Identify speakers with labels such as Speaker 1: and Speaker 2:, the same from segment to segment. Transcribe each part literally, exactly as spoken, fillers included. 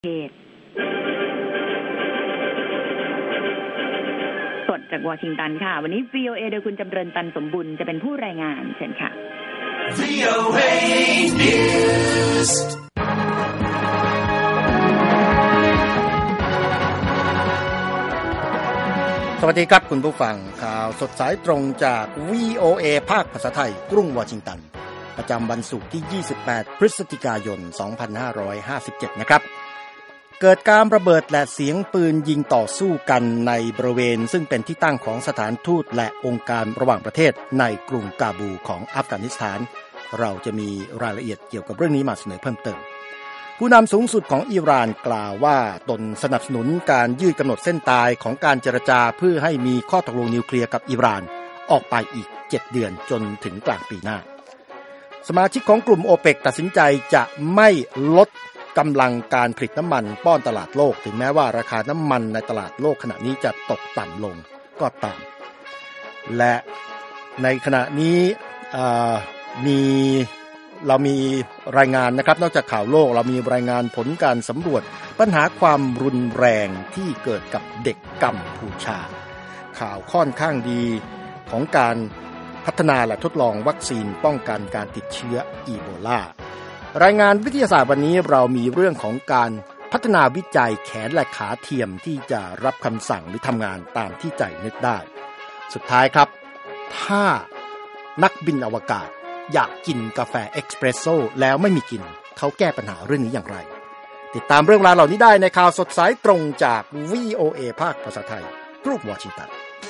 Speaker 1: สดจากวอชิงตันค่ะวันนี้ วี โอ เอ โดยคุณจำเริญตันสมบุญจะเป็นผู้รายงานเชิญค่ะ วี โอ เอ News
Speaker 2: สวัสดีครับคุณผู้ฟังข่าวสดสายตรงจาก วี โอ เอ ภาคภาษาไทยกรุงวอชิงตันประจำวันศุกร์ที่ยี่สิบแปดพฤศจิกายนสองพันห้าร้อยห้าสิบเจ็ดนะครับเกิดการระเบิดและเสียงปืนยิงต่อสู้กันในบริเวณซึ่งเป็นที่ตั้งของสถานทูตและองค์การระหว่างประเทศในกรุงกาบูของอัฟกานิสถานเราจะมีรายละเอียดเกี่ยวกับเรื่องนี้มาเสนอเพิ่มเติมผู้นำสูงสุดของอิหร่านกล่าวว่าตนสนับสนุนการยืดกำหนดเส้นตายของการเจรจาเพื่อให้มีข้อตกลงนิวเคลียร์กับอิหร่านออกไปอีกเจ็ดเดือนจนถึงกลางปีหน้าสมาชิกของกลุ่มโอเปกตัดสินใจจะไม่ลดกำลังการผลิตน้ำมันป้อนตลาดโลกถึงแม้ว่าราคาน้ำมันในตลาดโลกขณะนี้จะตกต่ำลงก็ตามและในขณะนี้มีเรามีรายงานนะครับนอกจากข่าวโลกเรามีรายงานผลการสำรวจปัญหาความรุนแรงที่เกิดกับเด็กกัมพูชาข่าวค่อนข้างดีของการพัฒนาและทดลองวัคซีนป้องกันการติดเชื้ออีโบลารายงานวิทยาศาสตร์วันนี้เรามีเรื่องของการพัฒนาวิจัยแขนและขาเทียมที่จะรับคำสั่งหรือทำงานตามที่ใจนึกได้สุดท้ายครับถ้านักบินอวกาศอยากกินกาแฟเอ็กซ์เพรสโซ่แล้วไม่มีกินเขาแก้ปัญหาเรื่องนี้อย่างไรติดตามเรื่องราวเหล่านี้ได้ในข่าวสดสายตรงจาก วี โอ เอ ภาคภาษาไทยกรุงวอชิงตัน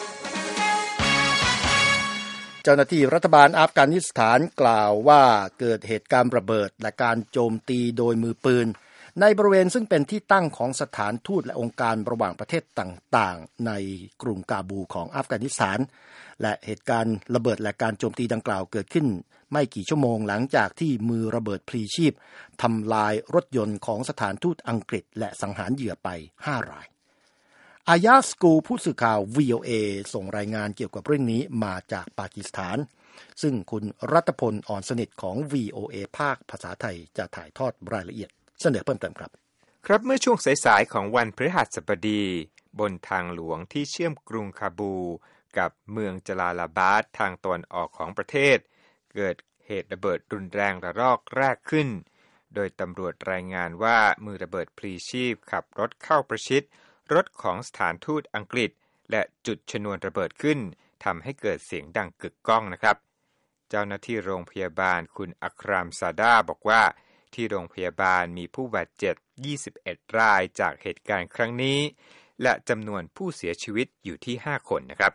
Speaker 2: เจ้าหน้าที่รัฐบาลอัฟกานิสถานกล่าวว่าเกิดเหตุการณ์ระเบิดและการโจมตีโดยมือปืนในบริเวณซึ่งเป็นที่ตั้งของสถานทูตและองค์การระหว่างประเทศต่างๆในกรุงกาบูของอัฟกานิสถานและเหตุการณ์ระเบิดและการโจมตีดังกล่าวเกิดขึ้นไม่กี่ชั่วโมงหลังจากที่มือระเบิดพลีชีพทำลายรถยนต์ของสถานทูตอังกฤษและสังหารเหยื่อไปห้ารายอายาสกูผู้สื่อข่าว วี โอ เอ ส่งรายงานเกี่ยวกับเรื่องนี้มาจากปากีสถานซึ่งคุณรัตพลอ่อนสนิทของ วี โอ เอ ภาคภาษาไทยจะถ่ายทอดรายละเอียดเสนอเพิ่มเติมครับ
Speaker 3: ครับเมื่อช่วงสายๆของวันพฤหัสบดีบนทางหลวงที่เชื่อมกรุงคาบูกับเมืองจลาลาบาดทางตะวันออกของประเทศเกิดเหตุระเบิดรุนแรงระลอกแรกขึ้นโดยตำรวจรายงานว่ามือระเบิดพลีชีพขับรถเข้าประชิดรถของสถานทูตอังกฤษและจุดชนวนระเบิดขึ้นทำให้เกิดเสียงดังกึกก้องนะครับเจ้าหน้าที่โรงพยาบาลคุณอัครามซาดาบอกว่าที่โรงพยาบาลมีผู้บาดเจ็บยี่สิบเอ็ดรายจากเหตุการณ์ครั้งนี้และจำนวนผู้เสียชีวิตอยู่ที่ห้าคนนะครับ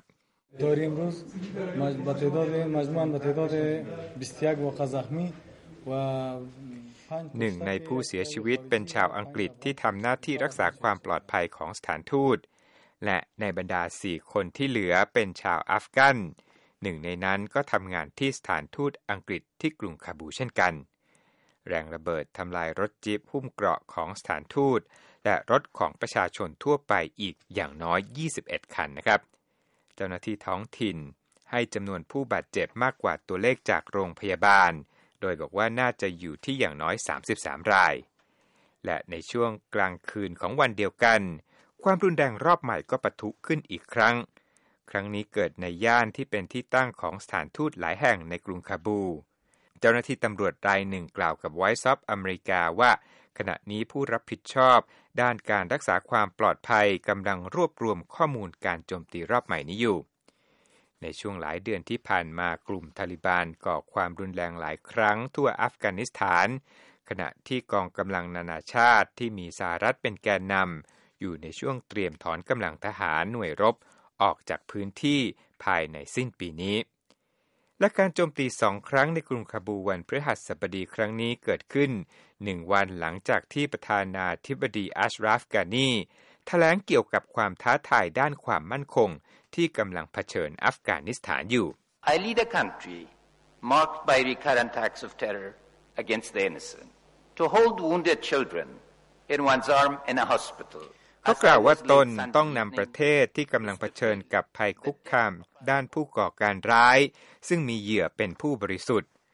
Speaker 3: หนึ่งในผู้เสียชีวิตเป็นชาวอังกฤษที่ทำหน้าที่รักษาความปลอดภัยของสถานทูตและในบรรดาสี่คนที่เหลือเป็นชาวอัฟกันหนึ่งในนั้นก็ทำงานที่สถานทูตอังกฤษที่กรุงคาบูเช่นกันแรงระเบิดทำลายรถจี๊ปหุ้มเกราะของสถานทูตและรถของประชาชนทั่วไปอีกอย่างน้อยยี่สิบเอ็ดคันนะครับเจ้าหน้าที่ท้องถิ่นให้จำนวนผู้บาดเจ็บมากกว่าตัวเลขจากโรงพยาบาลโดยบอกว่าน่าจะอยู่ที่อย่างน้อยสามสิบสามรายและในช่วงกลางคืนของวันเดียวกันความรุนแรงรอบใหม่ก็ปะทุขึ้นอีกครั้งครั้งนี้เกิดในย่านที่เป็นที่ตั้งของสถานทูตหลายแห่งในกรุงคาบูเจ้าหน้าที่ตำรวจรายหนึ่งกล่าวกับ Voice of America ว่าขณะนี้ผู้รับผิดชอบด้านการรักษาความปลอดภัยกำลังรวบรวมข้อมูลการโจมตีรอบใหม่นี้อยู่ในช่วงหลายเดือนที่ผ่านมากลุ่มตาลิบานก่อความรุนแรงหลายครั้งทั่วอัฟกานิสถานขณะที่กองกำลังนานาชาติที่มีสหรัฐเป็นแกนนำอยู่ในช่วงเตรียมถอนกำลังทหารหน่วยรบออกจากพื้นที่ภายในสิ้นปีนี้และการโจมตีสองครั้งในกรุงคาบูวันพฤหัสบดีครั้งนี้เกิดขึ้นหนึ่งวันหลังจากที่ประธานาธิบดีอัชราฟ กานีแถลงเกี่ยวกับความท้าทายด้านความมั่นคงที่กำลังเผชิญอัฟกานิสถานอยู่
Speaker 4: I lead a country marked by recurrent acts of terror against the innocent to hold wounded children in one's arm in a hospital
Speaker 3: เขากล่าวว่าตนต้องนำประเทศที่กำลังเผชิญกับภัยคุกคามด้านผู้ก่อการร้ายซึ่งมีเหยื่อเป็นผู้บริสุทธิ์ เข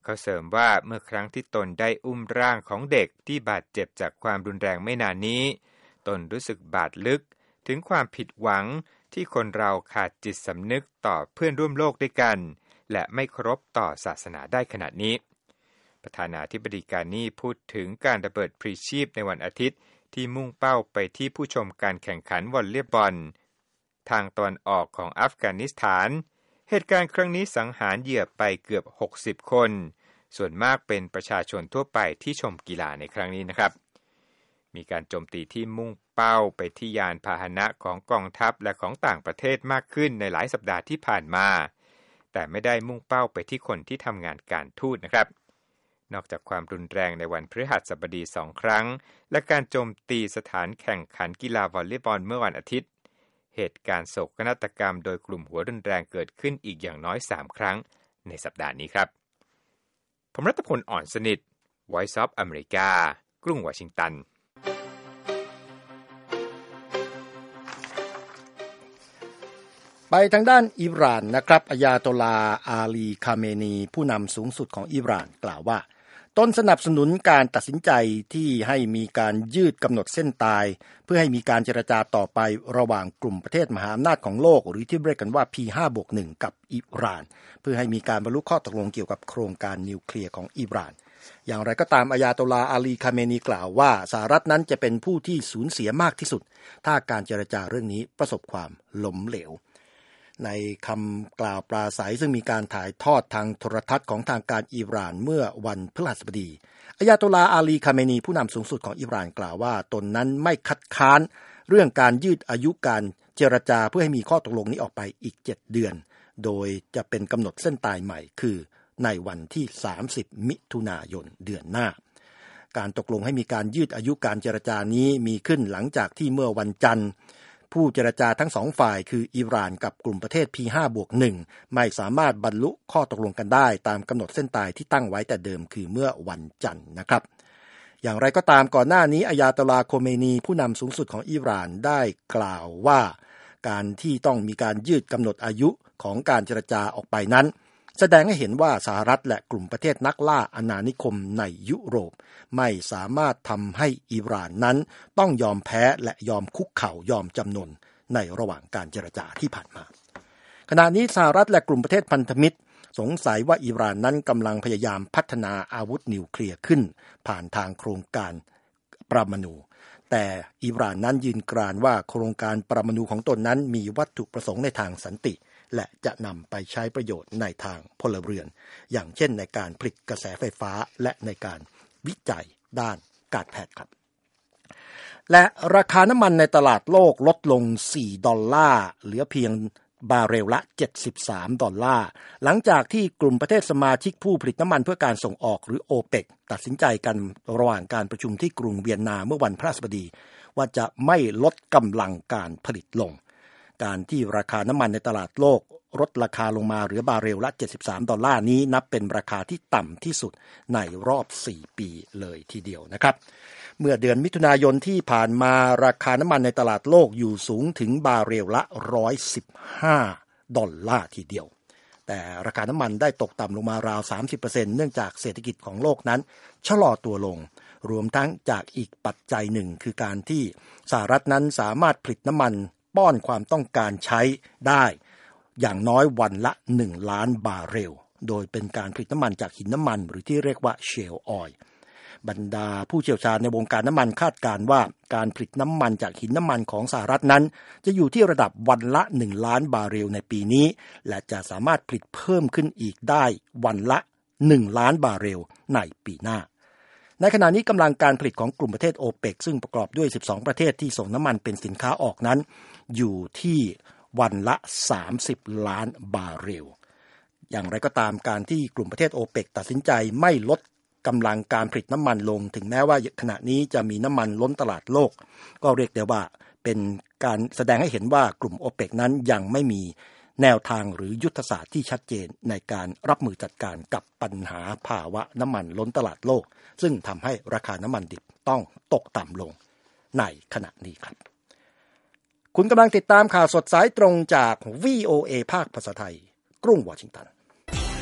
Speaker 3: เขาเสริมว่าเมื่อครั้งที่ตนได้อุ้มร่างของเด็กที่บาดเจ็บจากความรุนแรงไม่นานนี้ตนรู้สึกบาดลึกถึงความผิดหวังที่คนเราขาดจิตสำนึกต่อเพื่อนร่วมโลกด้วยกันและไม่เคารพต่อศาสนาได้ขนาดนี้ประธานาธิบดีกานีพูดถึงการระเบิดพลีชีพในวันอาทิตย์ที่มุ่งเป้าไปที่ผู้ชมการแข่งขันวอลเลย์บอลทางตอนออกของอัฟกานิสถานเหตุการณ์ครั้งนี้สังหารเหยื่อไปเกือบหกสิบคนส่วนมากเป็นประชาชนทั่วไปที่ชมกีฬาในครั้งนี้นะครับมีการโจมตีที่มุ่งเป้าไปที่ยานพาหนะของกองทัพและของต่างประเทศมากขึ้นในหลายสัปดาห์ที่ผ่านมาแต่ไม่ได้มุ่งเป้าไปที่คนที่ทำงานการทูตนะครับนอกจากความรุนแรงในวันพฤหัสบดีสองครั้งและการโจมตีสถานแข่งขันกีฬาวอลเลย์บอลเมื่อวันอาทิตย์เหตุการณ์โศกนาฏกรรมโดยกลุ่มหัวรุนแรงเกิดขึ้นอีกอย่างน้อยสามครั้งในสัปดาห์นี้ครับผมรัตพลอ่อนสนิท Voice of America กรุงวอชิงตัน
Speaker 2: ไปทางด้านอิหร่านนะครับอัยาโตลาอาลีคาเมนีผู้นำสูงสุดของอิหร่านกล่าวว่าตนสนับสนุนการตัดสินใจที่ให้มีการยืดกำหนดเส้นตายเพื่อให้มีการเจรจาต่อไประหว่างกลุ่มประเทศมหาอำนาจของโลกหรือที่เรียกกันว่า พี ห้าบวกหนึ่ง กับอิหร่านเพื่อให้มีการบรรลุข้อตกลงเกี่ยวกับโครงการนิวเคลียร์ของอิหร่านอย่างไรก็ตามอัยาโตลาอาลีคาเมนีกล่าวว่าสหรัฐนั้นจะเป็นผู้ที่สูญเสียมากที่สุดถ้าการเจรจาเรื่องนี้ประสบความล้มเหลวในคำกล่าวปราศัยซึ่งมีการถ่ายทอดทางโทรทัศน์ของทางการอิหร่านเมื่อวันพฤหัสบดีอัยาโตลาอาลีคาเมนีผู้นำสูงสุดของอิหร่านกล่าวว่าตนนั้นไม่คัดค้านเรื่องการยืดอายุการเจรจาเพื่อให้มีข้อตกลงนี้ออกไปอีกเจ็ดเดือนโดยจะเป็นกำหนดเส้นตายใหม่คือในวันที่สามสิบมิถุนายนเดือนหน้าการตกลงให้มีการยืดอายุการเจรจานี้มีขึ้นหลังจากที่เมื่อวันจันทร์ผู้เจรจาทั้งสองฝ่ายคืออิหร่านกับกลุ่มประเทศ พี ห้าบวกหนึ่ง ไม่สามารถบรรลุข้อตกลงกันได้ตามกำหนดเส้นตายที่ตั้งไว้แต่เดิมคือเมื่อวันจันทร์นะครับอย่างไรก็ตามก่อนหน้านี้อัยาโตลาโคเมนีผู้นำสูงสุดของอิหร่านได้กล่าวว่าการที่ต้องมีการยืดกำหนดอายุของการเจรจาออกไปนั้นแสดงให้เห็นว่าสหรัฐและกลุ่มประเทศนักล่าอาณานิคมในยุโรปไม่สามารถทำให้อิหร่านนั้นต้องยอมแพ้และยอมคุกเข่ายอมจำนนในระหว่างการเจรจาที่ผ่านมาขณะนี้สหรัฐและกลุ่มประเทศพันธมิตรสงสัยว่าอิหร่านนั้นกำลังพยายามพัฒนาอาวุธนิวเคลียร์ขึ้นผ่านทางโครงการปรมาณูแต่อิหร่านนั้นยืนกรานว่าโครงการปรมาณูของตนนั้นมีวัตถุประสงค์ในทางสันติและจะนำไปใช้ประโยชน์ในทางพลเรือนอย่างเช่นในการผลิตกระแสไฟฟ้าและในการวิจัยด้านการแพทย์ครับและราคาน้ำมันในตลาดโลกลดลงสี่ดอลลาร์เหลือเพียงบาร์เรลละเจ็ดสิบสามดอลลาร์หลังจากที่กลุ่มประเทศสมาชิกผู้ผลิตน้ำมันเพื่อการส่งออกหรือ โอเปก ตัดสินใจกันระหว่างการประชุมที่กรุงเวียนนาเมื่อวันพฤหัสบดีว่าจะไม่ลดกำลังการผลิตลงการที่ราคาน้ำมันในตลาดโลกลดราคาลงมาเหลือบาร์เรลละเจ็ดสิบสามดอลลาร์นี้นับเป็นราคาที่ต่ำที่สุดในรอบสี่ปีเลยทีเดียวนะครับเมื่อเดือนมิถุนายนที่ผ่านมาราคาน้ำมันในตลาดโลกอยู่สูงถึงบาร์เรลละหนึ่งร้อยสิบห้าดอลลาร์ทีเดียวแต่ราคาน้ำมันได้ตกต่ำลงมาราว สามสิบเปอร์เซ็นต์ เนื่องจากเศรษฐกิจของโลกนั้นชะลอตัวลงรวมทั้งจากอีกปัจจัยหนึ่งคือการที่สหรัฐนั้นสามารถผลิตน้ำมันป้อนความต้องการใช้ได้อย่างน้อยวันละหนึ่งล้านบาร์เรลโดยเป็นการผลิตน้ำมันจากหินน้ำมันหรือที่เรียกว่าเชลล์ออยล์บรรดาผู้เชี่ยวชาญในวงการน้ำมันคาดการณ์ว่าการผลิตน้ำมันจากหินน้ำมันของสหรัฐนั้นจะอยู่ที่ระดับวันละหนึ่งล้านบาร์เรลในปีนี้และจะสามารถผลิตเพิ่มขึ้นอีกได้วันละหนึ่งล้านบาร์เรลในปีหน้าในขณะนี้กำลังการผลิตของกลุ่มประเทศ โอเปก ซึ่งประกอบด้วยสิบสองประเทศที่ส่งน้ำมันเป็นสินค้าออกนั้นอยู่ที่วันละสามสิบล้านบาร์เรลอย่างไรก็ตามการที่กลุ่มประเทศ โอเปก ตัดสินใจไม่ลดกำลังการผลิตน้ำมันลงถึงแม้ว่าขณะนี้จะมีน้ำมันล้นตลาดโลกก็เรียกได้ว่าเป็นการแสดงให้เห็นว่ากลุ่ม โอเปก นั้นยังไม่มีแนวทางหรือยุทธศาสตร์ที่ชัดเจนในการรับมือจัดการกับปัญหาภาวะน้ำมันล้นตลาดโลกซึ่งทำให้ราคาน้ำมันดิบต้องตกต่ำลงในขณะนี้ครับคุณกำลังติดตามข่าวสดสายตรงจาก วี โอ เอ ภาคภาษาไทยกรุงวอชิงตัน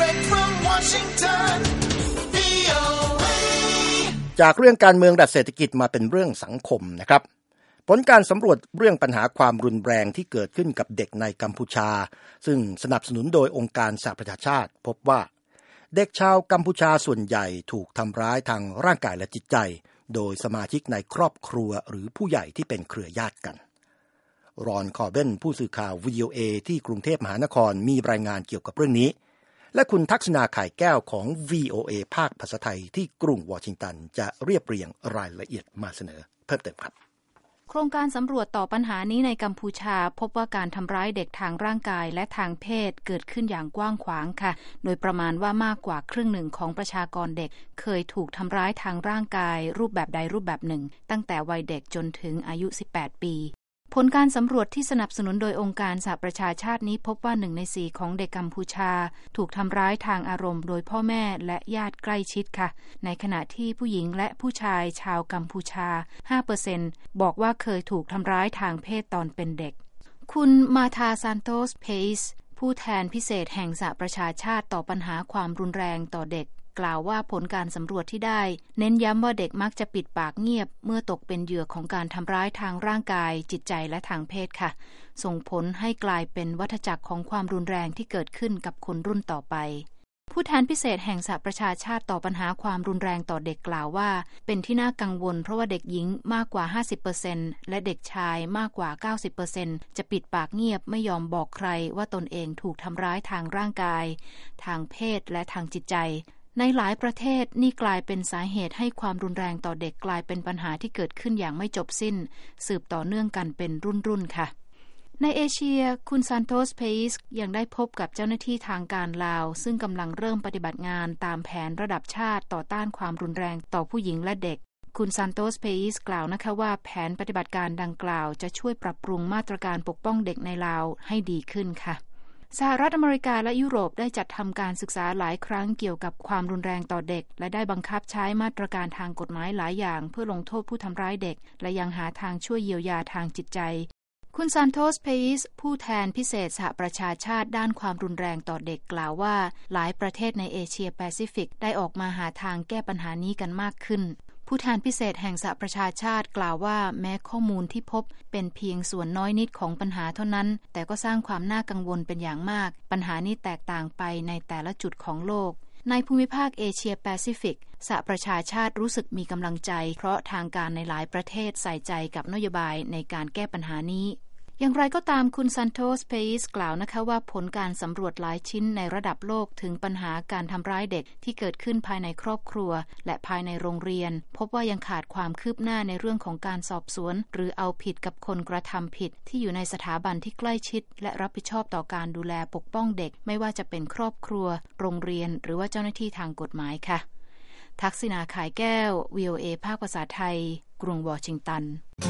Speaker 2: Direct from Washington วี โอ เอ จากเรื่องการเมืองดัดเศรษฐกิจมาเป็นเรื่องสังคมนะครับผลการสำรวจเรื่องปัญหาความรุนแรงที่เกิดขึ้นกับเด็กในกัมพูชาซึ่งสนับสนุนโดยองค์การสหประชาชาติพบว่าเด็กชาวกัมพูชาส่วนใหญ่ถูกทำร้ายทางร่างกายและจิตใจโดยสมาชิกในครอบครัวหรือผู้ใหญ่ที่เป็นเครือญาติกันรอนคอร์เบนผู้สื่อข่าว วี โอ เอ ที่กรุงเทพมหานครมีรายงานเกี่ยวกับเรื่องนี้และคุณทักษณาไข่แก้วของ วี โอ เอ ภาคภาษาไทยที่กรุงวอชิงตันจะเรียบเรียงรายละเอียดมาเสนอเพิ่มเติมครับ
Speaker 5: โครงการสำรวจต่อปัญหานี้ในกัมพูชาพบว่าการทำร้ายเด็กทางร่างกายและทางเพศเกิดขึ้นอย่างกว้างขวางค่ะโดยประมาณว่ามากกว่าครึ่งหนึ่งของประชากรเด็กเคยถูกทำร้ายทางร่างกายรูปแบบใดรูปแบบหนึ่งตั้งแต่วัยเด็กจนถึงอายุสิบแปดปีผลการสำรวจที่สนับสนุนโดยองค์การสหประชาชาตินี้พบว่าหนึ่งในสี่ของเด็กกัมพูชาถูกทำร้ายทางอารมณ์โดยพ่อแม่และญาติใกล้ชิดค่ะในขณะที่ผู้หญิงและผู้ชายชาวกัมพูชา ห้าเปอร์เซ็นต์ บอกว่าเคยถูกทำร้ายทางเพศตอนเป็นเด็กคุณมาธาซานโตสเพซผู้แทนพิเศษแห่งสหประชาชาติต่อปัญหาความรุนแรงต่อเด็กกล่าวว่าผลการสำรวจที่ได้เน้นย้ำว่าเด็กมักจะปิดปากเงียบเมื่อตกเป็นเหยื่อของการทำร้ายทางร่างกายจิตใจและทางเพศค่ะส่งผลให้กลายเป็นวัฏจักรของความรุนแรงที่เกิดขึ้นกับคนรุ่นต่อไปผู้แทนพิเศษแห่งสหประชาชาติต่อปัญหาความรุนแรงต่อเด็กกล่าวว่าเป็นที่น่ากังวลเพราะว่าเด็กหญิงมากกว่า ห้าสิบเปอร์เซ็นต์ และเด็กชายมากกว่า เก้าสิบเปอร์เซ็นต์ จะปิดปากเงียบไม่ยอมบอกใครว่าตนเองถูกทำร้ายทางร่างกายทางเพศและทางจิตใจในหลายประเทศนี่กลายเป็นสาเหตุให้ความรุนแรงต่อเด็กกลายเป็นปัญหาที่เกิดขึ้นอย่างไม่จบสิ้นสืบต่อเนื่องกันเป็นรุ่นๆค่ะในเอเชียคุณซานโตสเพซยังได้พบกับเจ้าหน้าที่ทางการลาวซึ่งกำลังเริ่มปฏิบัติงานตามแผนระดับชาติต่อต้านความรุนแรงต่อผู้หญิงและเด็กคุณซานโตสเพซกล่าวนะคะว่าแผนปฏิบัติการดังกล่าวจะช่วยปรับปรุงมาตรการปกป้องเด็กในลาวให้ดีขึ้นค่ะสหรัฐอเมริกาและยุโรปได้จัดทำการศึกษาหลายครั้งเกี่ยวกับความรุนแรงต่อเด็กและได้บังคับใช้มาตรการทางกฎหมายหลายอย่างเพื่อลงโทษผู้ทำร้ายเด็กและยังหาทางช่วยเยียวยาทางจิตใจคุณซานโตสเพซผู้แทนพิเศษสหประชาชาติด้านความรุนแรงต่อเด็กกล่าวว่าหลายประเทศในเอเชียแปซิฟิกได้ออกมาหาทางแก้ปัญหานี้กันมากขึ้นผู้แทนพิเศษแห่งสหประชาชาติกล่าวว่าแม้ข้อมูลที่พบเป็นเพียงส่วนน้อยนิดของปัญหาเท่านั้นแต่ก็สร้างความน่ากังวลเป็นอย่างมากปัญหานี้แตกต่างไปในแต่ละจุดของโลกในภูมิภาคเอเชียแปซิฟิกสหประชาชาติรู้สึกมีกำลังใจเพราะทางการในหลายประเทศใส่ใจกับนโยบายในการแก้ปัญหานี้อย่างไรก็ตามคุณซันโตสเพซกล่าวนะคะว่าผลการสำรวจหลายชิ้นในระดับโลกถึงปัญหาการทำร้ายเด็กที่เกิดขึ้นภายในครอบครัวและภายในโรงเรียนพบว่ายังขาดความคืบหน้าในเรื่องของการสอบสวนหรือเอาผิดกับคนกระทำผิดที่อยู่ในสถาบันที่ใกล้ชิดและรับผิดชอบต่อการดูแลปกป้องเด็กไม่ว่าจะเป็นครอบครัวโรงเรียนหรือว่าเจ้าหน้าที่ทางกฎหมายค่ะทักษิณาขายแก้ว วี โอ เอ ภาคภาษาไทยกรุงวอชิงตัน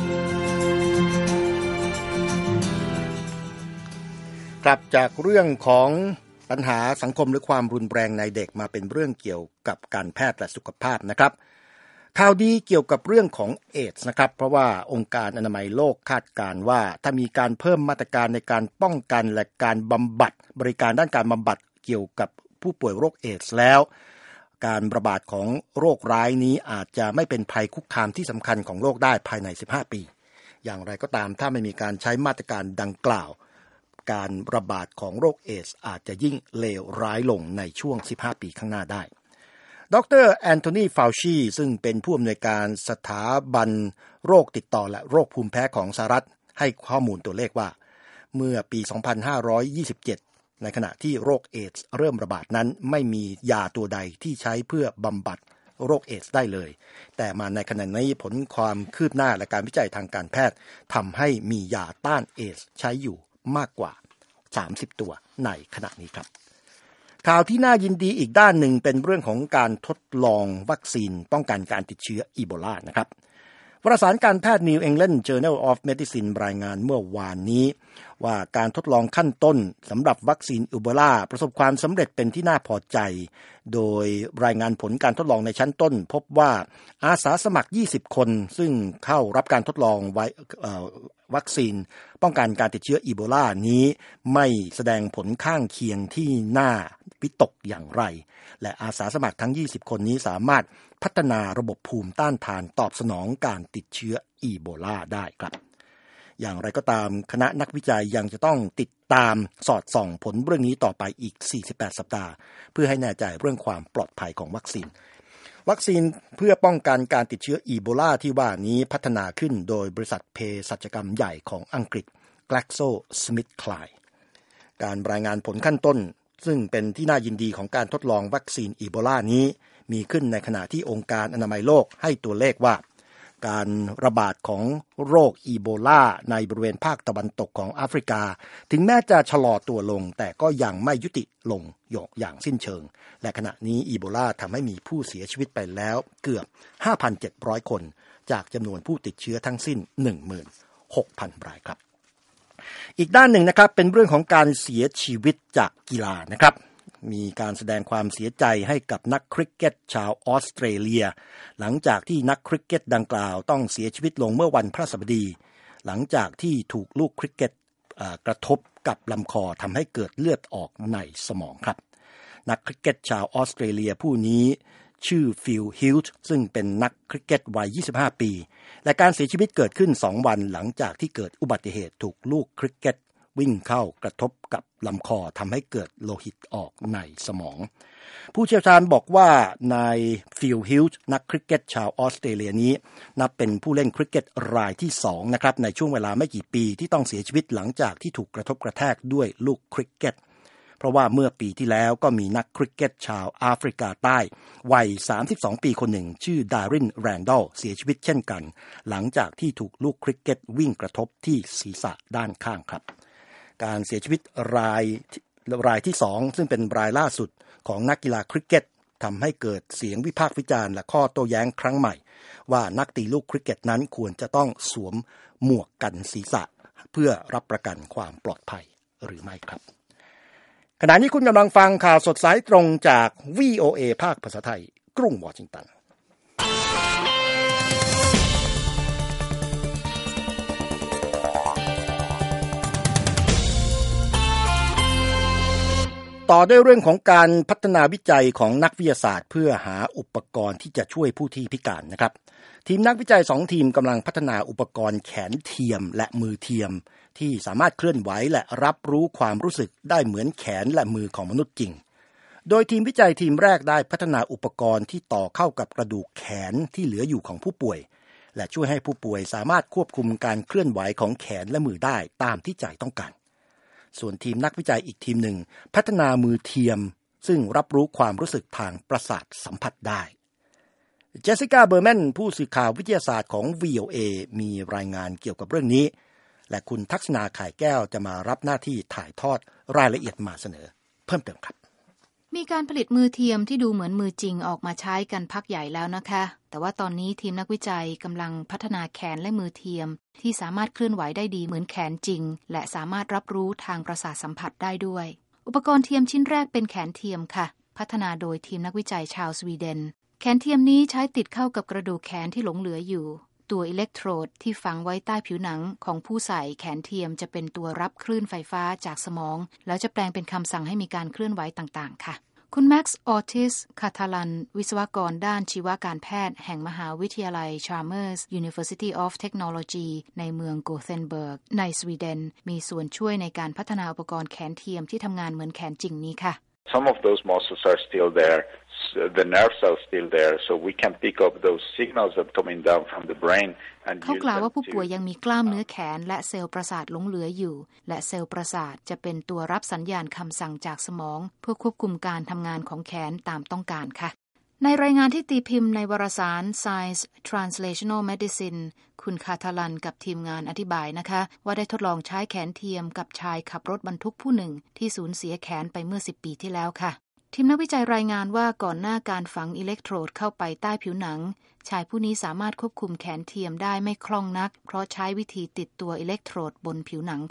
Speaker 2: กลับจากเรื่องของปัญหาสังคมหรือความรุนแรงในเด็กมาเป็นเรื่องเกี่ยวกับการแพทย์และสุขภาพนะครับข่าวดีเกี่ยวกับเรื่องของเอดส์นะครับเพราะว่าองค์การอนามัยโลกคาดการณ์ว่าถ้ามีการเพิ่มมาตรการในการป้องกันและการบำบัดบริการด้านการบำบัดเกี่ยวกับผู้ป่วยโรคเอดส์แล้วการระบาดของโรคร้ายนี้อาจจะไม่เป็นภัยคุกคามที่สำคัญของโลกได้ภายในสิบห้าปีอย่างไรก็ตามถ้าไม่มีการใช้มาตรการดังกล่าวการระบาดของโรคเอดส์อาจจะยิ่งเลวร้ายลงในช่วงสิบห้าปีข้างหน้าได้ดร.แอนโทนี ฟาวชีซึ่งเป็นผู้อำนวยการสถาบันโรคติดต่อและโรคภูมิแพ้ของสหรัฐให้ข้อมูลตัวเลขว่าเมื่อปี สองพันห้าร้อยยี่สิบเจ็ด ในขณะที่โรคเอดส์เริ่มระบาดนั้นไม่มียาตัวใดที่ใช้เพื่อบำบัดโรคเอดส์ได้เลยแต่มาในขณะนี้ผลความคืบหน้าและการวิจัยทางการแพทย์ทำให้มียาต้านเอดส์ใช้อยู่มากกว่าสามสิบตัวในขณะนี้ครับข่าวที่น่ายินดีอีกด้านหนึ่งเป็นเรื่องของการทดลองวัคซีนป้องกันการติดเชื้ออีโบลานะครับวารสารการแพทย์ New England Journal of Medicine รายงานเมื่อวานนี้ว่าการทดลองขั้นต้นสำหรับวัคซีนอีโบลาประสบความสำเร็จเป็นที่น่าพอใจโดยรายงานผลการทดลองในชั้นต้นพบว่าอาสาสมัครยี่สิบคนซึ่งเข้ารับการทดลองไว้วัคซีนป้องกันการติดเชื้ออีโบลานี้ไม่แสดงผลข้างเคียงที่น่าวิตกอย่างไรและอาสาสมัครทั้งยี่สิบคนนี้สามารถพัฒนาระบบภูมิต้านทานตอบสนองการติดเชื้ออีโบลาได้ครับอย่างไรก็ตามคณะนักวิจัยยังจะต้องติดตามสอดส่องผลเรื่องนี้ต่อไปอีกสี่สิบแปดสัปดาห์เพื่อให้แน่ใจเรื่องความปลอดภัยของวัคซีนวัคซีนเพื่อป้องกันการติดเชื้ออีโบลาที่ว่านี้พัฒนาขึ้นโดยบริษัทเภสัชกรรมใหญ่ของอังกฤษ GlaxoSmithKline การรายงานผลขั้นต้นซึ่งเป็นที่น่ายินดีของการทดลองวัคซีนอีโบลานี้มีขึ้นในขณะที่องค์การอนามัยโลกให้ตัวเลขว่าการระบาดของโรคอีโบลาในบริเวณภาคตะวันตกของแอฟริกาถึงแม้จะชะลอตัวลงแต่ก็ยังไม่ยุติลงอย่างสิ้นเชิงและขณะนี้อีโบลาทำให้มีผู้เสียชีวิตไปแล้วเกือบ ห้าพันเจ็ดร้อย คนจากจำนวนผู้ติดเชื้อทั้งสิ้น หนึ่งหมื่นหกพัน รายครับอีกด้านหนึ่งนะครับเป็นเรื่องของการเสียชีวิตจากกีฬานะครับมีการแสดงความเสียใจให้กับนักคริกเก็ตชาวออสเตรเลียหลังจากที่นักคริกเก็ตดังกล่าวต้องเสียชีวิตลงเมื่อวันพฤหัสบดีหลังจากที่ถูกลูกคริกเก็ตกระทบกับลำคอทำให้เกิดเลือดออกในสมองครับนักคริกเก็ตชาวออสเตรเลียผู้นี้ชื่อฟิลฮิลต์ซึ่งเป็นนักคริกเก็ตวัยยี่สิบห้าปีและการเสียชีวิตเกิดขึ้นสองวันหลังจากที่เกิดอุบัติเหตุถูกลูกคริกเก็ตวิ่งเข้ากระทบกับลำคอทำให้เกิดโลหิตออกในสมองผู้เชี่ยวชาญบอกว่านายฟิลฮิลต์นักคริกเก็ตชาวออสเตรเลียนี้นับเป็นผู้เล่นคริกเก็ตรายที่สองนะครับในช่วงเวลาไม่กี่ปีที่ต้องเสียชีวิตหลังจากที่ถูกกระทบกระแทกด้วยลูกคริกเก็ตเพราะว่าเมื่อปีที่แล้วก็มีนักคริกเก็ตชาวแอฟริกาใต้วัยสามสิบสองปีคนหนึ่งชื่อดารินแรนดอลเสียชีวิตเช่นกันหลังจากที่ถูกลูกคริกเก็ตวิ่งกระทบที่ศีรษะด้านข้างครับการเสียชีวิตรายรายที่สองซึ่งเป็นรายล่าสุดของนักกีฬาคริกเก็ตทำให้เกิดเสียงวิพากษ์วิจารณ์และข้อโต้แย้งครั้งใหม่ว่านักตีลูกคริกเก็ตนั้นควรจะต้องสวมหมวกกันศีรษะเพื่อรับประกันความปลอดภัยหรือไม่ครับขณะนี้คุณกำลังฟังข่าวสดสายตรงจาก วี โอ เอ ภาคภาษาไทยกรุงวอชิงตันต่อด้วยเรื่องของการพัฒนาวิจัยของนักวิทยาศาสตร์เพื่อหาอุปกรณ์ที่จะช่วยผู้ที่พิการนะครับทีมนักวิจัยสองทีมกำลังพัฒนาอุปกรณ์แขนเทียมและมือเทียมที่สามารถเคลื่อนไหวและรับรู้ความรู้สึกได้เหมือนแขนและมือของมนุษย์จริงโดยทีมวิจัยทีมแรกได้พัฒนาอุปกรณ์ที่ต่อเข้ากับกระดูกแขนที่เหลืออยู่ของผู้ป่วยและช่วยให้ผู้ป่วยสามารถควบคุมการเคลื่อนไหวของแขนและมือได้ตามที่ใจต้องการส่วนทีมนักวิจัยอีกทีมหนึ่งพัฒนามือเทียมซึ่งรับรู้ความรู้สึกทางประสาทสัมผัสได้เจสสิก้าเบอร์แมนผู้สื่อข่าววิทยาศาสตร์ของ วี โอ เอ มีรายงานเกี่ยวกับเรื่องนี้และคุณทักษณาข่ายแก้วจะมารับหน้าที่ถ่ายทอดรายละเอียดมาเสนอเพิ่มเติมครับ
Speaker 5: มีการผลิตมือเทียมที่ดูเหมือนมือจริงออกมาใช้กันพักใหญ่แล้วนะคะแต่ว่าตอนนี้ทีมนักวิจัยกำลังพัฒนาแขนและมือเทียมที่สามารถเคลื่อนไหวได้ดีเหมือนแขนจริงและสามารถรับรู้ทางประสาทสัมผัสได้ด้วยอุปกรณ์เทียมชิ้นแรกเป็นแขนเทียมค่ะพัฒนาโดยทีมนักวิจัยชาวสวีเดนแขนเทียมนี้ใช้ติดเข้ากับกระดูกแขนที่หลงเหลืออยู่ตัวอิเล็กโทรดที่ฝังไว้ใต้ผิวหนังของผู้ใส่แขนเทียมจะเป็นตัวรับคลื่นไฟฟ้าจากสมองแล้วจะแปลงเป็นคำสั่งให้มีการเคลื่อนไหวต่างๆค่ะคุณแม็กซ์ออทิสคาทาลันวิศวกรด้านชีวการแพทย์แห่งมหาวิทยาลัย Chalmers University of Technology ในเมืองโกเธนเบิร์กในสวีเดนมีส่วนช่วยในการพัฒนาอุปกรณ์แขนเทียมที่ทำงานเหมือนแขนจริงนี้ค่ะ
Speaker 6: Some of those muscles are still there. The nerves are still there, so we can pick up those signals that are coming down from the brain and use them to
Speaker 5: เขากล่าวว่าผู้ป่วยยังมีกล้ามเนื้อแขนและเซลล์ประสาทหลงเหลืออยู่และเซลล์ประสาทจะเป็นตัวรับสัญญาณคำสั่งจากสมองเพื่อควบคุมการทำงานของแขนตามต้องการค่ะในรายงานที่ตีพิมพ์ในวารสาร Science Translational Medicine คุณคาทาลันกับทีมงานอธิบายนะคะว่าได้ทดลองใช้แขนเทียมกับชายขับรถบรรทุกผู้หนึ่งที่สูญเสียแขนไปเมื่อสิบปีที่แล้วค่ะทีมนักวิจัยรายงานว่าก่อนหน้าการฝังอิเล็กโทรดเข้าไปใต้ผิวหนังชายผู้นี้สามารถควบคุมแขนเทียมได้ไม่คล่องนักเพราะใช้วิธีติดตัวอิเล็กโทรดบนผิวหนังค่ะ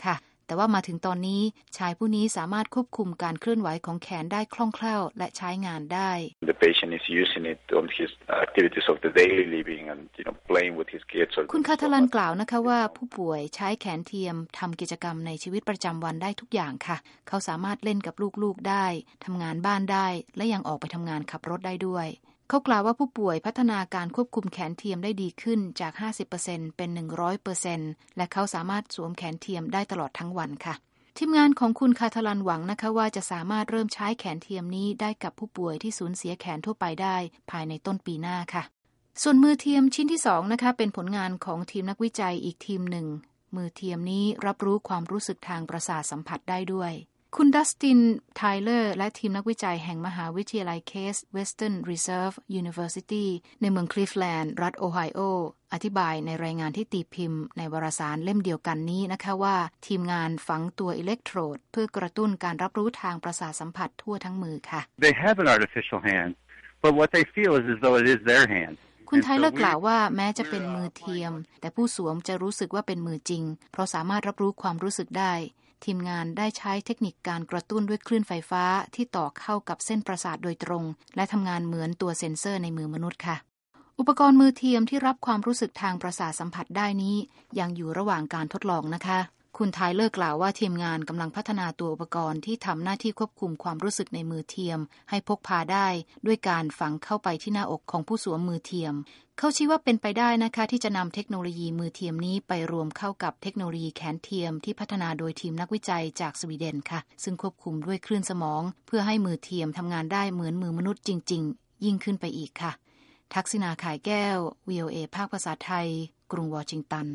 Speaker 5: แต่ว่ามาถึงตอนนี้ชายผู้นี้สามารถควบคุมการเคลื่อนไหวของแขนได้คล่องแคล่วและใช้งานได้
Speaker 6: The patient is using it on his activities of the daily living and you know playing with his kids.
Speaker 5: คุณคาทาลันกล่าวนะคะว่าผู้ป่วยใช้แขนเทียมทำกิจกรรมในชีวิตประจำวันได้ทุกอย่างค่ะเขาสามารถเล่นกับลูกๆได้ทำงานบ้านได้และยังออกไปทำงานขับรถได้ด้วยเขากล่าวว่าผู้ป่วยพัฒนาการควบคุมแขนเทียมได้ดีขึ้นจาก ห้าสิบเปอร์เซ็นต์ เป็น หนึ่งร้อยเปอร์เซ็นต์ และเขาสามารถสวมแขนเทียมได้ตลอดทั้งวันค่ะทีมงานของคุณคาทาลันหวังนะคะว่าจะสามารถเริ่มใช้แขนเทียมนี้ได้กับผู้ป่วยที่สูญเสียแขนทั่วไปได้ภายในต้นปีหน้าค่ะส่วนมือเทียมชิ้นที่สองนะคะเป็นผลงานของทีมนักวิจัยอีกทีมหนึ่งมือเทียมนี้รับรู้ความรู้สึกทางประสาทสัมผัสได้ด้วยคุณดัสตินไทเลอร์และทีมนักวิจัยแห่งมหาวิทยาลัยเคส Western Reserve University ในเมืองคลีฟแลนด์รัฐโอไฮโออธิบายในรายงานที่ตีพิมพ์ในวารสารเล่มเดียวกันนี้นะคะว่าทีมงานฝังตัวอิเล็กโทรดเพื่อกระตุ้นการรับรู้ทางประสาทสัมผัสทั่วทั้งมือค่ะ
Speaker 7: They have an artificial hand, but what they feel is as though it is their hand.
Speaker 5: คุณไทเลอร์กล่าวว่าแม้จะเป็นมือเทียมแต่ผู้สวมจะรู้สึกว่าเป็นมือจริงเพราะสามารถรับรู้ความรู้สึกได้ทีมงานได้ใช้เทคนิคการกระตุ้นด้วยคลื่นไฟฟ้าที่ต่อเข้ากับเส้นประสาทโดยตรงและทำงานเหมือนตัวเซ็นเซอร์ในมือมนุษย์ค่ะอุปกรณ์มือเทียมที่รับความรู้สึกทางประสาทสัมผัสได้นี้ยังอยู่ระหว่างการทดลองนะคะคุณไทเลอร์กล่าวว่าทีมงานกำลังพัฒนาตัวอุปกรณ์ที่ทำหน้าที่ควบคุมความรู้สึกในมือเทียมให้พกพาได้ด้วยการฝังเข้าไปที่หน้าอกของผู้สวมมือเทียมเขาชี้ว่าเป็นไปได้นะคะที่จะนำเทคโนโลยีมือเทียมนี้ไปรวมเข้ากับเทคโนโลยีแขนเทียมที่พัฒนาโดยทีมนักวิจัยจากสวีเดนค่ะซึ่งควบคุมด้วยคลื่นสมองเพื่อให้มือเทียมทำงานได้เหมือนมือมนุษย์จริงๆยิ่งขึ้นไปอีกค่ะทักษิณา ข่ายแก้ว วี โอ เอ ภาคภาษาไทยกรุงวอชิงตัน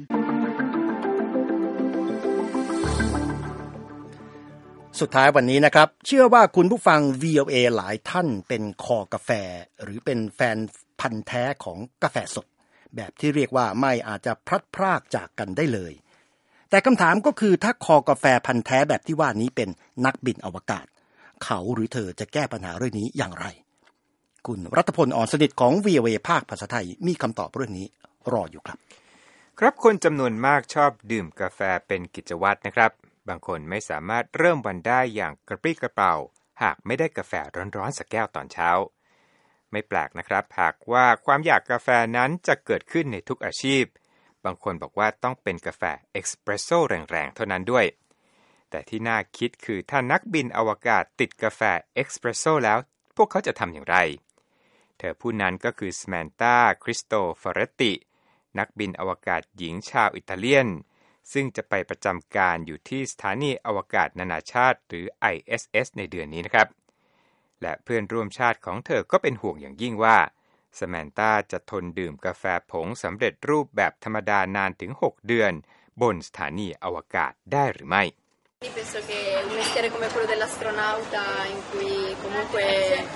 Speaker 2: สุดท้ายวันนี้นะครับเชื่อว่าคุณผู้ฟัง วี โอ เอ หลายท่านเป็นคอกาแฟหรือเป็นแฟนพันธุ์แท้ของกาแฟสดแบบที่เรียกว่าไม่อาจจะพลัดพรากจากกันได้เลยแต่คำถามก็คือถ้าคอกาแฟพันธุ์แท้แบบที่ว่านี้เป็นนักบินอวกาศเขาหรือเธอจะแก้ปัญหาเรื่องนี้อย่างไรคุณรัตพล อ่อนสนิทของ วี โอ เอ ภาคภาษาไทยมีคำตอบเรื่องนี้รออยู่ครับ
Speaker 3: ครับคนจำนวนมากชอบดื่มกาแฟเป็นกิจวัตรนะครับบางคนไม่สามารถเริ่มวันได้อย่างกระปรี้กระเปร่าหากไม่ได้กาแฟร้อนๆสักแก้วตอนเช้าไม่แปลกนะครับหากว่าความอยากกาแฟนั้นจะเกิดขึ้นในทุกอาชีพบางคนบอกว่าต้องเป็นกาแฟเอ็กซ์เพรสโซ่แรงๆเท่านั้นด้วยแต่ที่น่าคิดคือถ้านักบินอวกาศติดกาแฟเอ็กซ์เพรสโซ่แล้วพวกเขาจะทำอย่างไรเธอผู้นั้นก็คือสแมนตาคริสโตฟอเรตตินักบินอวกาศหญิงชาวอิตาเลียนซึ่งจะไปประจำการอยู่ที่สถานีอวกาศนานาชาติหรือ ไอ เอส เอส ในเดือนนี้นะครับและเพื่อนร่วมชาติของเธอก็เป็นห่วงอย่างยิ่งว่าสแมนตาจะทนดื่มกาแฟผงสำเร็จรูปแบบธรรมดานานถึงหกเดือนบนสถานีอวกาศได้หรือไม่
Speaker 8: penso che un mestiere come quello dell'astronauta in cui comunque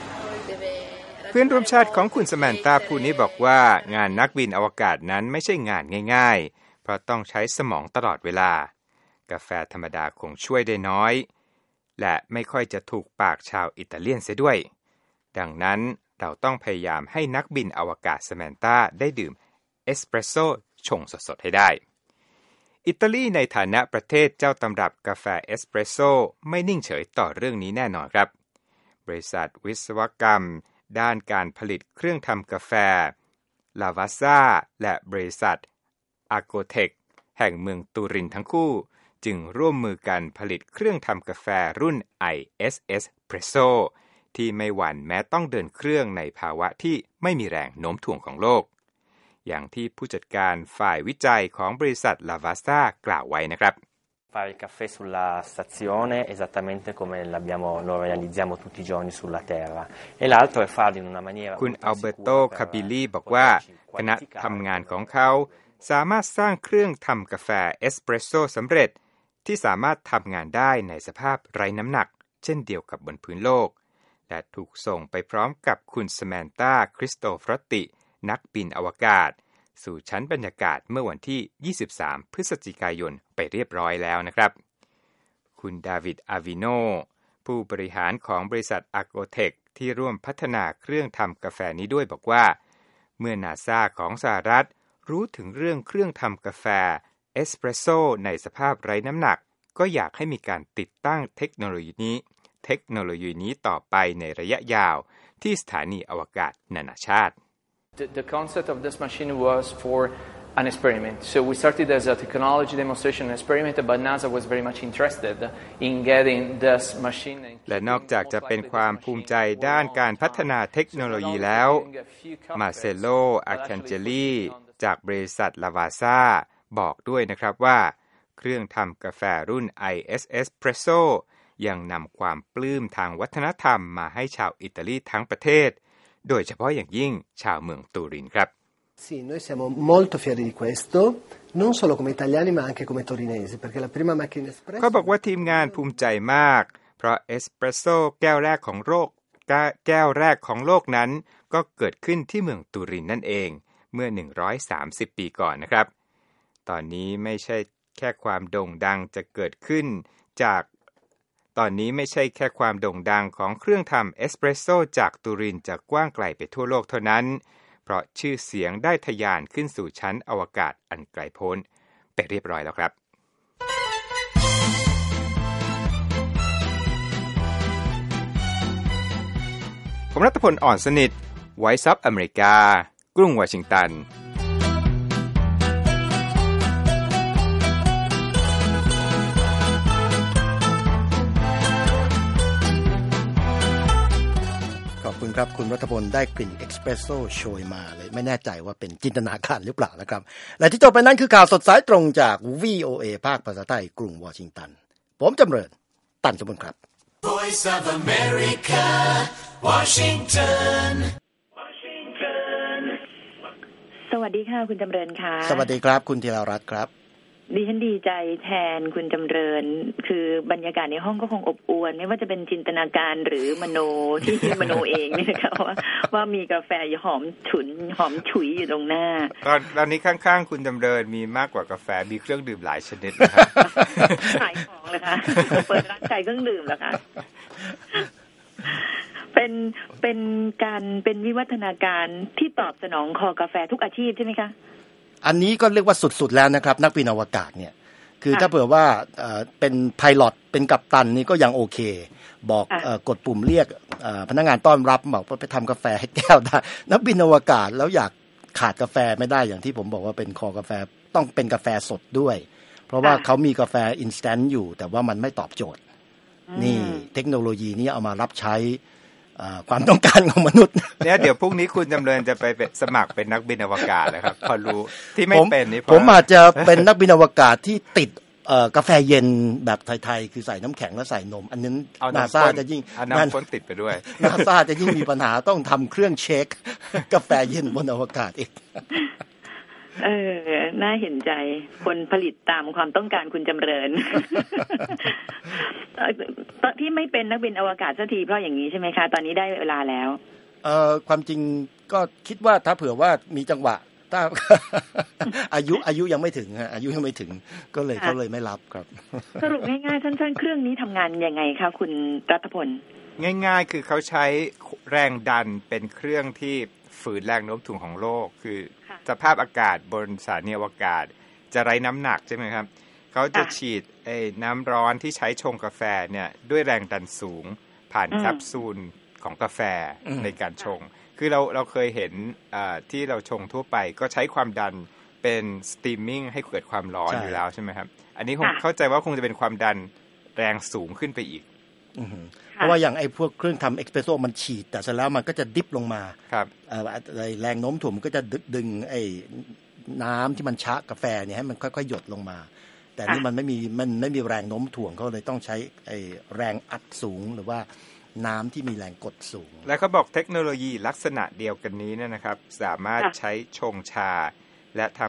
Speaker 8: deve
Speaker 3: เพื่อนร่วมชาติของคุณสแมนตาผู้นี้บอกว่างานนักบินอวกาศนั้นไม่ใช่งานง่ายๆเพราะต้องใช้สมองตลอดเวลากาแฟธรรมดาคงช่วยได้น้อยและไม่ค่อยจะถูกปากชาวอิตาเลียนเสียด้วยดังนั้นเราต้องพยายามให้นักบินอวกาศสแมนตาได้ดื่มเอสเปรสโซ่ชงสดๆให้ได้อิตาลีในฐานะประเทศเจ้าตำรับกาแฟเอสเปรสโซ่ไม่นิ่งเฉยต่อเรื่องนี้แน่นอนครับบริษัทวิศวกรรมด้านการผลิตเครื่องทำกาแฟลาวาซ่าและบริษัทอาโกเทคแห่งเมืองตูรินทั้งคู่จึงร่วมมือกันผลิตเครื่องทำกาแฟรุ่น ไอ เอส เอส Presso ที่ไม่หวั่นแม้ต้องเดินเครื่องในภาวะที่ไม่มีแรงโน้มถ่วงของโลกอย่างที่ผู้จัดการฝ่ายวิจัยของบริษัทลาวาซ่ากล่าวไว้นะครับ
Speaker 9: fare il caffè sulla stazione esattamente come l'abbiamo lo realizziamo tutti i giorni sulla terra e l'altro è farlo in una maniera
Speaker 3: คุณอัลเบโตคาบิลีบอกว่าคณะทำงานของเขาสามารถสร้างเครื่องทำกาแฟเอสเปรสโซ่สำเร็จที่สามารถทำงานได้ในสภาพไร้น้ำหนักเช่นเดียวกับบนพื้นโลกและถูกส่งไปพร้อมกับคุณสแมนตาคริสโตฟรอตตินักบินอวกาศสู่ชั้นบรรยากาศเมื่อวันที่ยี่สิบสามพฤศจิกายนไปเรียบร้อยแล้วนะครับคุณดาวิดอาวิโนผู้บริหารของบริษัทอาโกเทคที่ร่วมพัฒนาเครื่องทำกาแฟนี้ด้วยบอกว่าเมื่อนาซาของสหรัฐรู้ถึงเรื่องเครื่องทำกาแฟเอสเปรสโซ่ในสภาพไร้น้ำหนักก็อยากให้มีการติดตั้งเทคโนโลยีนี้เทคโนโลยีนี้ต่อไปในระยะยาวที่สถานีอวกาศนานาชาติ
Speaker 10: The, the concept of this machine was for an experiment. So we started as a technology demonstration experiment, but NASA was very much interested in getting this machine.
Speaker 3: และนอกจากจะเป็นความภูมิใจด้านการพัฒนาเทคโนโลยีแล้วมาเซโลอาคันเจลีจากบริษัทลาวาซาบอกด้วยนะครับว่าเครื่องทำกาแฟรุ่น ไอ เอส Espresso ยังนำความปลื้มทางวัฒนธรรมมาให้ชาวอิตาลีทั้งประเทศโดยเฉพาะอย่างยิ่งชาวเมืองตูรินครับ
Speaker 11: Sì, noi siamo molto fieri di questo, non solo come italiani ma anche come torinesi, perché la prima macchina espresso
Speaker 3: เขาบอกว่าทีมงานภูมิใจมากเพราะเอสเปรสโซ่แก้วแรกของโลกแก้วแรกของโลกนั้นก็เกิดขึ้นที่เมืองตูรินนั่นเองเมื่อหนึ่งร้อยสามสิบปีก่อนนะครับตอนนี้ไม่ใช่แค่ความโด่งดังจะเกิดขึ้นจากตอนนี้ไม่ใช่แค่ความโด่งดังของเครื่องทำเอสเปรสโซ่จากตูรินจะกว้างไกลไปทั่วโลกเท่านั้นเพราะชื่อเสียงได้ทะยานขึ้นสู่ชั้นอวกาศอันไกลโพ้นไปเรียบร้อยแล้วครับผมรัตพลอ่อนสนิท Voice of America กรุงวอชิงตัน
Speaker 2: ขอบคุณครับคุณรัตพลได้กลิ่นเอ็กซ์เพรสโซ่โชยมาเลยไม่แน่ใจว่าเป็นจินตนาการหรือเปล่านะครับและที่จบไปนั้นคือข่าวสดสายตรงจาก วี โอ เอ ภาคภาษาไทยกรุงวอชิงตันผมจำเริญตันสมบูรณ์ครับ
Speaker 12: Voice of America Washington
Speaker 1: สวัสดีค่ะคุณจำเริญค่ะ
Speaker 2: สวัสดีครับคุณธีรรัตน์ครับ
Speaker 1: ดิฉันดีใจแทนคุณจำเริญคือบรรยากาศในห้องก็คงอบอวลไม่ว่าจะเป็นจินตนาการหรือมโนที่มโนเองเนี่ยนะคะว่าว่ามีกาแฟหอมฉุนหอมฉุยอยู่ตรงหน้า
Speaker 3: ตอนตอนนี้ข้างๆคุณจำเริญมีมากกว่ากาแฟมีเครื่องดื่มหลายชนิดนะครับ
Speaker 1: ขายของเลยค่ะเปิดร้านขายเครื่องดื่มแล้วค่ะเป็นเป็นการเป็นวิวัฒนาการที่ตอบสนองคอกาแฟทุกอาชีพใช่ไหมคะ
Speaker 2: อันนี้ก็เรียกว่าสุดๆแล้วนะครับนักบินอวกาศเนี่ยคือถ้าเผื่อว่าเอ่อเป็นไพลอตเป็นกัปตันนี่ก็ยังโอเคบอกเอ่อกดปุ่มเรียกเอ่อพนักงานต้อนรับบอกว่าไปทำกาแฟให้แก้วได้นักบินอวกาศแล้วอยากขาดกาแฟไม่ได้อย่างที่ผมบอกว่าเป็นคอกาแฟต้องเป็นกาแฟสดด้วยเพราะว่าเขามีกาแฟอินสแตนต์อยู่แต่ว่ามันไม่ตอบโจทย์นี่เทคโนโลยีนี้เอามารับใช้ความต้องการของมนุษย์
Speaker 3: เนี่ยเดี๋ยวพรุ่งนี้คุณจำเริญจะไปสมัครเป็นนักบินอวกาศนะครับพอรู้ที่ไม่เป็นนี่
Speaker 2: ผมอาจจะเป็นนักบินอวกาศที่ติดกาแฟเย็นแบบไทยๆคือใส่น้ำแข็งแล้วใส่นมอันนั้นนาซาจะยิ่ง
Speaker 3: น้ำข้นติดไปด้วย
Speaker 2: นาซาจะยิ่งมีปัญหาต้องทำเครื่องเช็คกาแฟเย็นบนอวกาศอีก
Speaker 1: เออน่าเห็นใจคนผลิตตามความต้องการคุณจำเริญตอนที่ไม่เป็นนักบินอวกาศสักทีเพราะอย่างนี้ใช่ไหมคะตอนนี้ได้เวลาแล้ว
Speaker 2: เอ่อความจริงก็คิดว่าถ้าเผื่อว่ามีจังหวะถ้า อายุอายุยังไม่ถึงฮะอายุยังไม่ถึงก็เลยเขาเลยไม่รับครับ
Speaker 1: สรุปง่ายๆสั้นๆเครื่องนี้ทำงานยังไงคะคุณรัตพล
Speaker 3: ง่ายๆคือเขาใช้แรงดันเป็นเครื่องที่ฝืนแรงโน้มถ่วงของโลกคือสภาพอากาศบนสถานีอวกาศจะไร้น้ำหนักใช่ไหมครับเขาจะฉีดไอ้น้ำร้อนที่ใช้ชงกาแฟเนี่ยด้วยแรงดันสูงผ่านแคปซูลของกาแฟในการชงคือเราเราเคยเห็นที่เราชงทั่วไปก็ใช้ความดันเป็นสตีมมิ่งให้เกิดความร้อนอยู่แล้วใช่ไหมครับอันนี้ผมเข้าใจว่าคงจะเป็นความดันแรงสูงขึ้นไปอีก
Speaker 2: เพราะว่าอย่างไอ้พวกเครื่องทำเอ็กซ์เพรสโซ่มันฉีดแต่เสร็จแล้วมันก็จะดิฟลงมา
Speaker 3: ครับ
Speaker 2: แรงโน้มถ่วงมันก็จะดึงไอ้น้ำที่มันชะกาแฟเนี่ยให้มันค่อยๆหยดลงมาแต่นี่มันไม่มีมันไม่มีแรงโน้มถ่วงเขาเลยต้องใช้ไอ้แรงอัดสูงหรือว่าน้ำที่มีแรงกดสูง
Speaker 3: และเขาบอกเทคโนโลยีลักษณะเดียวกันนี้เนี่ยนะครับสามารถใช้ชงชาและท